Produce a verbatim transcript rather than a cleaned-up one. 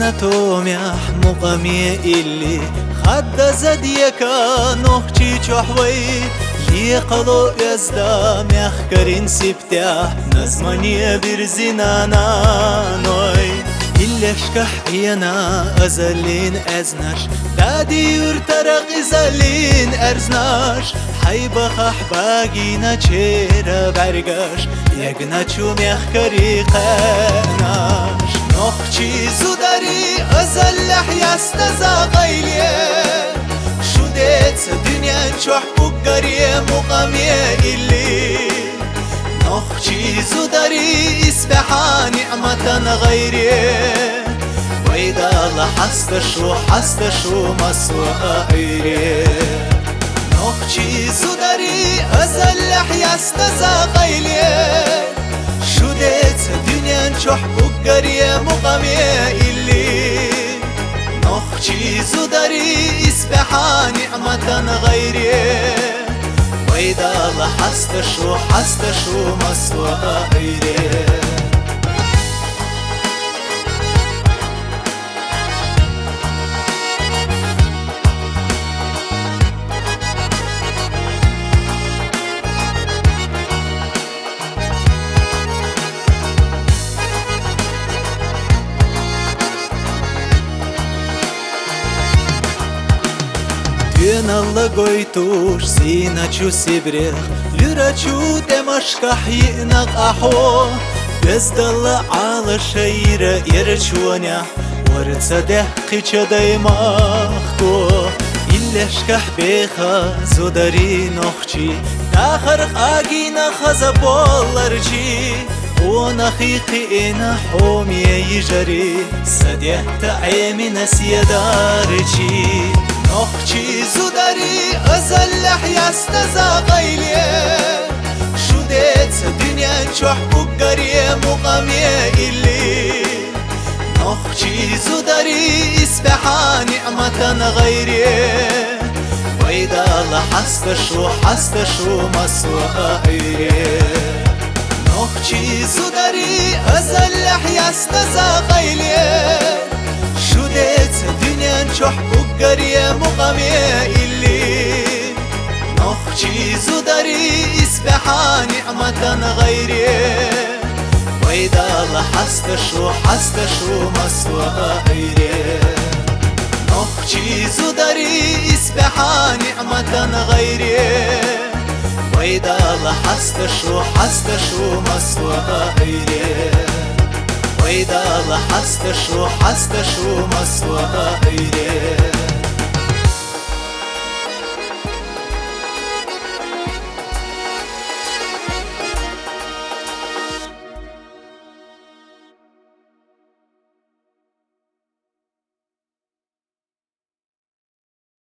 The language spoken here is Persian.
توميح مقامي اللي خد زديكا نوخشي چوحوي ليقلو يزدا ميخكرين سبتاح نزماني برزينانا نوي إلشكح ينا أزلين أزناش دادي يرترق زلين أرزناش حيبخح باقينا چيرا برگاش يقنا چو ميخكري قناش نوخشي زوداري أزلح يستزا غيليه شدت دنيا چوح بقريه مقاميه اللي نوخشي زوداري اسبحا نعمة غيريه وإذا الله حستشو حستشو مسوى غيريه نوخشي زوداري أزلح يستزا غيليه شدت دنيا چوح بقريه مقاميه اللي نوخشي زوداري اسبحا نعمة غيريه وإذا الله حستشو حستشو مسوى غيريه Ген алла гойтуш сина чу сибрех Люра чу демашках йинак ахо Бездалла ала шаира ирчуаня ورца дех қича даймахко Иллешках беха зодари нохчи Дахар агина хаза болларчи Она хиқина حومي يجري سديت عيمي نسيدارچي نوخشي زوداري أزلح يستزا غيليه شدت دنيا چوح بقريه مقاميه اللي نوخشي زوداري اسبحا نعمة غيريه وإذا الله حستشو حستشو مسوى غيريه نوخشي زوداري أزلح يستزا غيليه شدت دنيا چوح بقريه مقاميه اللي نوخشي زوداري اسبحا نعمة غيريه وإذا الله حستشو حستشو مسوى غيريه نوخشي زوداري اسبحا نعمة غيريه وإذا الله حستشو حستشو مسوى غيريه وإذا الله حستشو حستشو مسوى غيريه